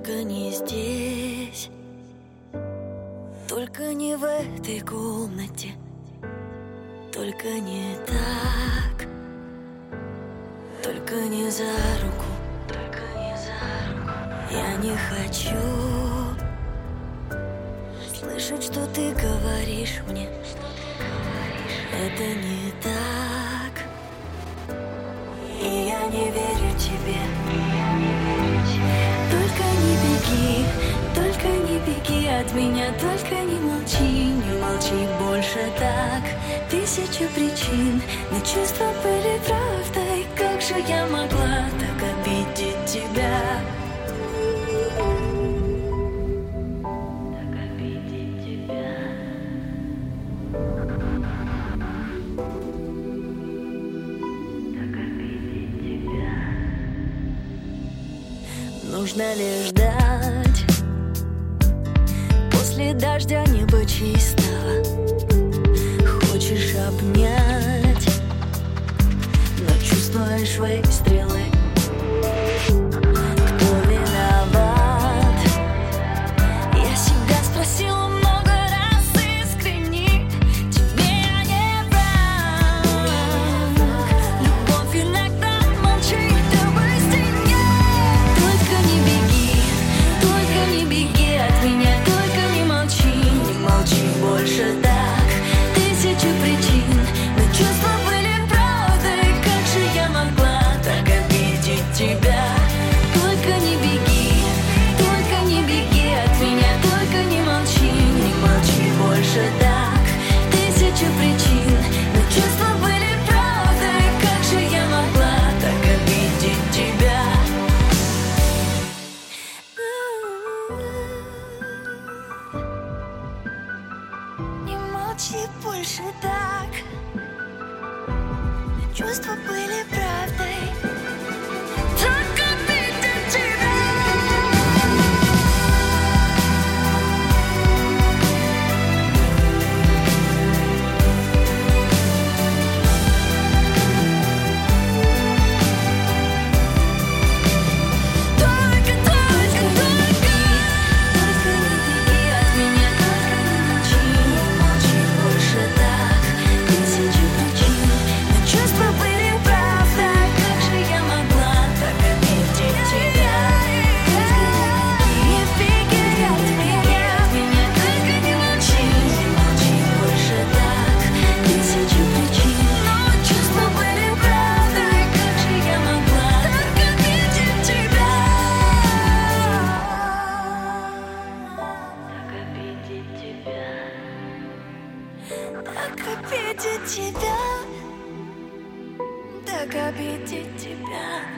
Только не здесь, только не в этой комнате, только не так, только не за руку, только не за руку. Я не хочу слышать, что ты говоришь мне. Это не так, и я не верю тебе. Только не беги от меня, только не молчи больше так. Тысяча причин, но чувства были правдой. Как же я могла так обидеть тебя? Так обидеть тебя. Так обидеть тебя. Нужно лишь ждать. После дождя небо чистого. Хочешь обнять, но чувствуешь выстрелы. Кто виноват? Я себя спросила много раз искренне. Тебе я не враг. Любовь иногда молчит об истине. Только не беги от меня. Молчи больше так. Тысячи причин, но чувства были правдой. Как же я могла так обидеть тебя? Только не беги от меня. Только не молчи больше так. Тысячи причин, но чувства были правдой. Как же я могла так обидеть тебя? Молчи больше так. Чувства были правдой. Так обидеть тебя. Так обидеть тебя, так обидеть тебя.